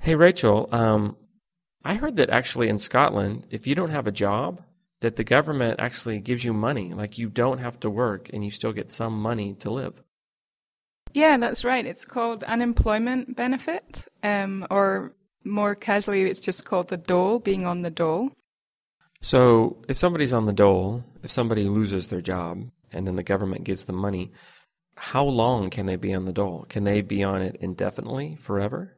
Hey, Rachel, I heard that actually in Scotland, if you don't have a job, that the government actually gives you money. Like you don't have to work and you still get some money to live. Yeah, that's right. It's called unemployment benefit, or more casually, it's just called the dole, being on the dole. So if somebody's on the dole, if somebody loses their job and then the government gives them money, how long can they be on the dole? Can they be on it indefinitely, forever?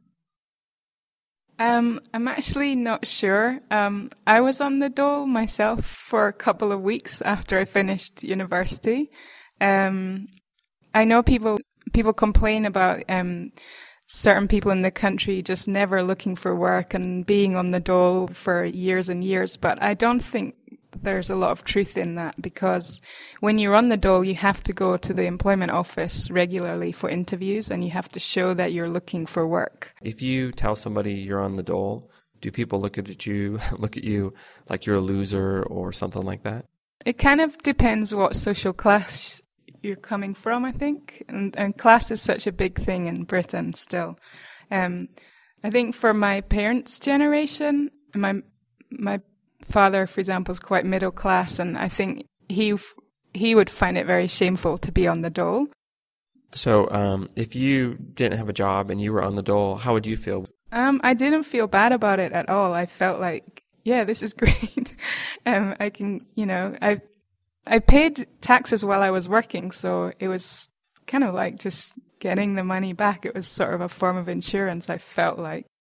I'm actually not sure. I was on the dole myself for a couple of weeks after I finished university. Um, I know people complain about certain people in the country just never looking for work and being on the dole for years and years, but I don't think there's a lot of truth in that because when you're on the dole, you have to go to the employment office regularly for interviews and you have to show that you're looking for work. If you tell somebody you're on the dole, do people look at you like you're a loser or something like that? It kind of depends what social class you're coming from, I think. And class is such a big thing in Britain still. I think for my parents' generation, my father, for example, is quite middle class, and I think he would find it very shameful to be on the dole. So if you didn't have a job and you were on the dole, how would you feel? I didn't feel bad about it at all. I felt like, yeah, this is great. I can, I paid taxes while I was working, so it was kind of like just getting the money back. It was sort of a form of insurance, I felt like.